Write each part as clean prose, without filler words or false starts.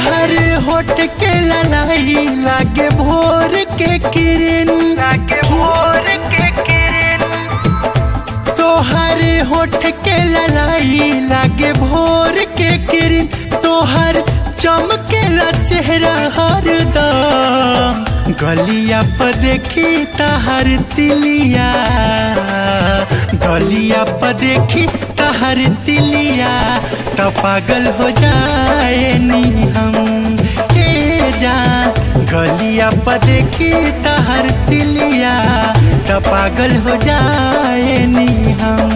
तोहर होठ के ललाई लागे भोर के किरण, लागे भोर के किरण। तोहर होठ के ललाई लागे भोर के किरण, तोहर चमकेला चेहरा हरदम। गलिया पर देखी तहर तिलिया, गलिया पर देखी तहर तिलिया, तो पागल हो जाए नी हम हे जान। गलिया पर देखी तहर तिलिया, तो पागल हो जाए नी हम।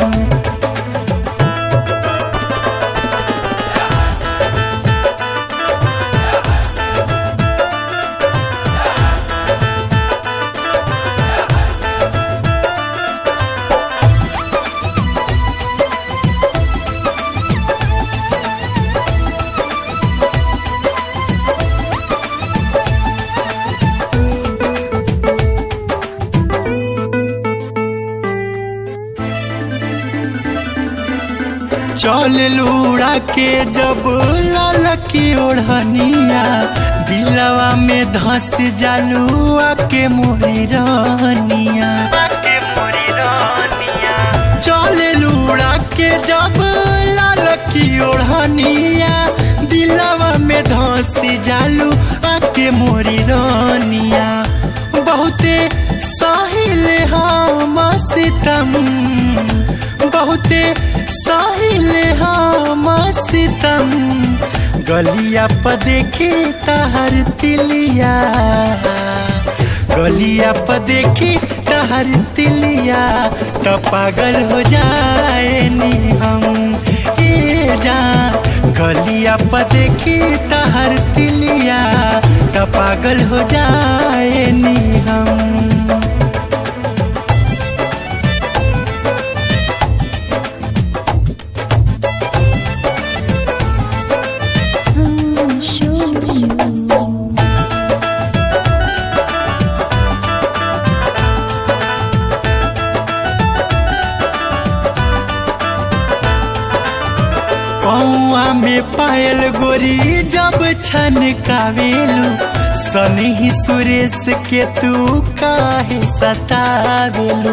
चल लूड़ा के जब लाल की ओढ़निया, दिलवा में धस जालुआ के मोरी रानिया। चल लूड़ा के जब लाल की ओढ़निया, दिलवा में धस जालुआ के मोरी रानिया। बहुते साहिल हम सितम, बहुते साहिल हम सितम। गलिया पर देखी तहर तिलिया, गलिया पर देखी तहर तिलिया, तो पागल हो जाए नी हम ये जान। गलिया पर देखी तहर तिलिया, तो पागल हो जाए नी हम। कौआ में पायल गोरी जब छन कावेलू, सनही सुरेश के तू काहे सतावेलू।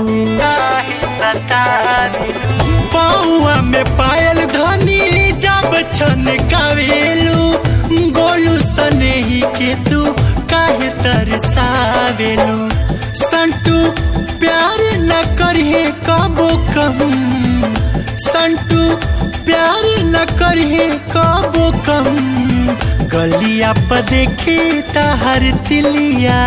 कौआ में पायल धनी जब छन कावेलू, गोलू सनही के तू काहे तरसावेलू। संटू प्यार न करहे कबो कम, संटू प्यार न करहे कबो कम। गलिया पर देखी तहर तिलिया,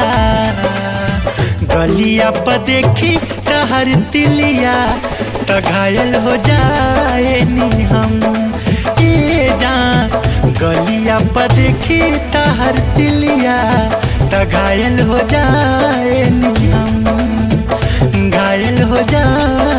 गलिया पर देखी तहर तिलिया, तो घायल हो जाए नी हम ये जान। गलिया पर देखी तहर तिलिया, तो घायल हो जाए नी हम, घायल हो जाए।